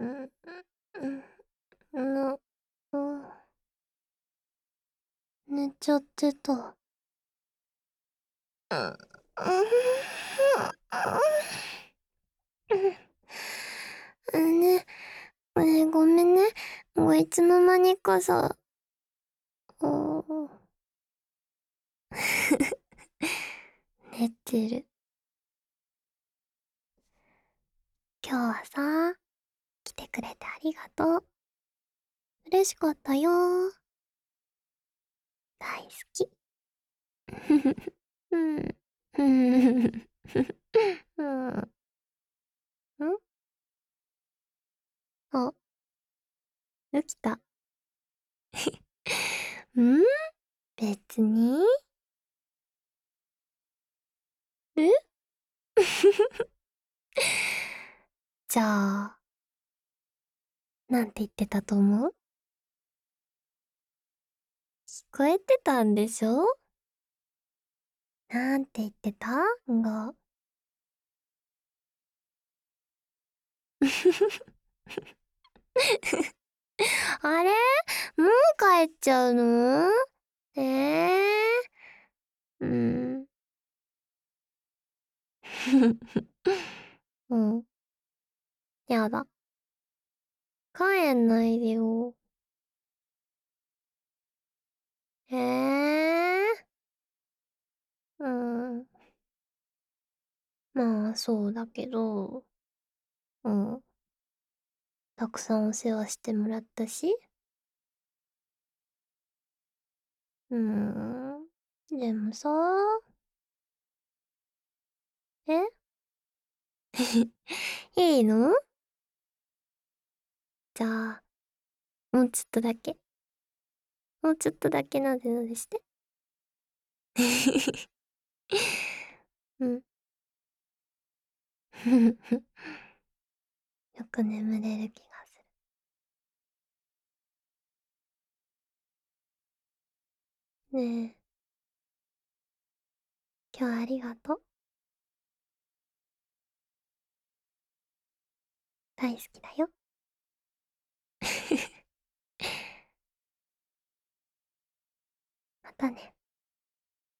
ん、うん、な、うん、寝ちゃってた。うん、うん、ね、ごめんね。もういつの間にかさ、おー寝てる。今日はさ、来てくれてありがとう。嬉しかったよ。大好き。うん。うん。うん。んあ、起きた。ん別に。えじゃあ、なんて言ってたと思う？聞こえてたんでしょ？なんて言ってたが。あれもう帰っちゃうの？えうん。うん。やだ。帰んないでよ。えうん。まあ、そうだけど、うん。たくさんお世話してもらったし。うーん。でもさ、えいいの？じゃあ、もうちょっとだけ。もうちょっとだけなでなでして。うん。よく眠れる気がする。ねえ、今日はありがとう。大好きだよ。またね。